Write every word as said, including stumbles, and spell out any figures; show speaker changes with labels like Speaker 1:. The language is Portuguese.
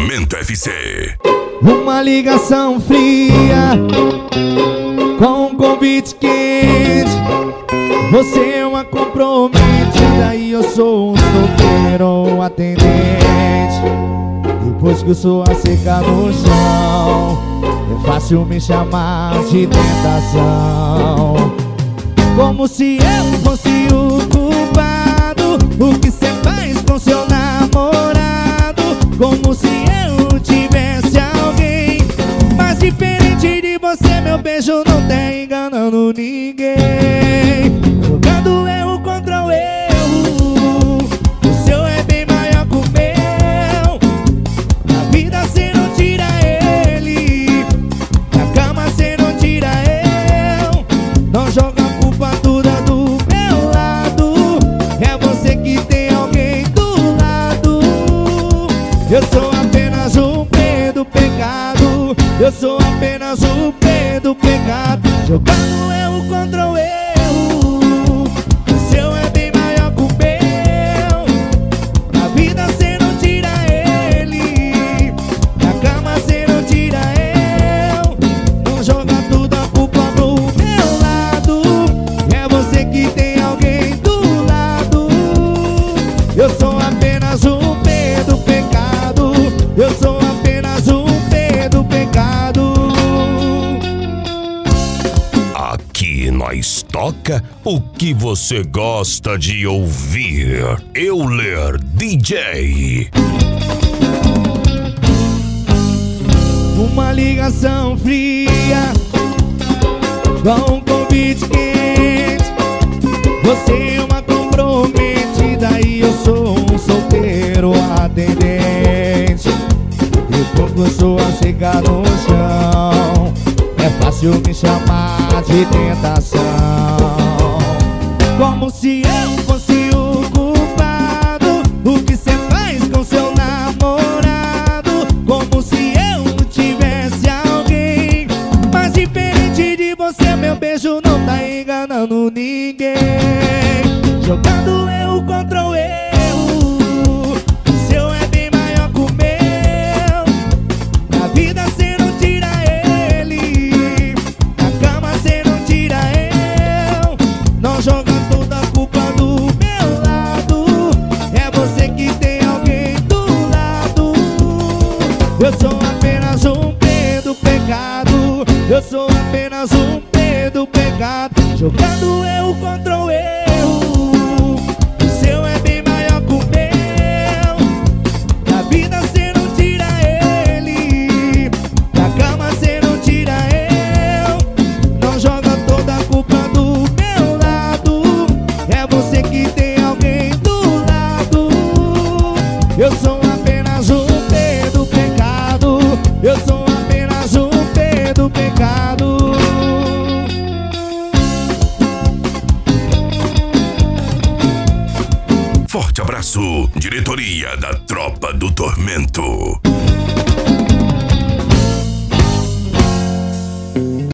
Speaker 1: Tormento F C.
Speaker 2: Uma ligação fria com um convite quente. Você é uma comprometida e eu sou um solteiro atendente. Depois que eu sou a secar no chão, é fácil me chamar de tentação. Como se eu fosse o culpado. O que cê faz com seu namorado? Como se eu tivesse alguém. Mas diferente de você, meu beijo não tá enganando ninguém. Jogando erro contra o erro, o seu é bem maior que o meu. Na vida cê não tira ele, na cama cê não tira eu. Não joga a culpa toda do meu lado, é você que tem alguém do lado. Eu sou apenas um pé do pecado, eu sou apenas um pé do pecado. Jogando erro contra o erro, o seu é bem maior que o meu. Na vida cê não tira ele, na cama cê não tira eu. Não joga toda a culpa no meu lado, é você que tem alguém do lado. Eu sou apenas um pé do pecado, eu sou apenas um pé do pecado.
Speaker 1: Aqui nós toca o que você gosta de ouvir. Euler D J.
Speaker 2: Uma ligação fria com um convite quente. Você é uma comprometida e eu sou um solteiro atendente. Depois que eu sou a secar no chão, é fácil me chamar de tentação. Como se eu fosse o culpado. O que cê faz com seu namorado? Como se eu tivesse alguém. Mas diferente de você, meu beijo não tá enganando ninguém. Jogando erro contra o erro, o seu é bem maior que o meu. Na vida cê não tira ele, na cama cê não tira eu. Não joga toda a culpa do meu lado, é você que tem alguém do lado. Eu sou apenas um pé do pecado, eu sou apenas um pé do pecado. Jogando erro contra o erro, o seu é bem maior que o meu. Na vida cê não tira ele, na cama cê não tira eu. Não joga toda a culpa do meu lado, é você que tem alguém do lado. Eu sou apenas um pé do pecado, eu sou apenas um pé do pecado.
Speaker 1: Forte abraço, diretoria da Tropa do Tormento.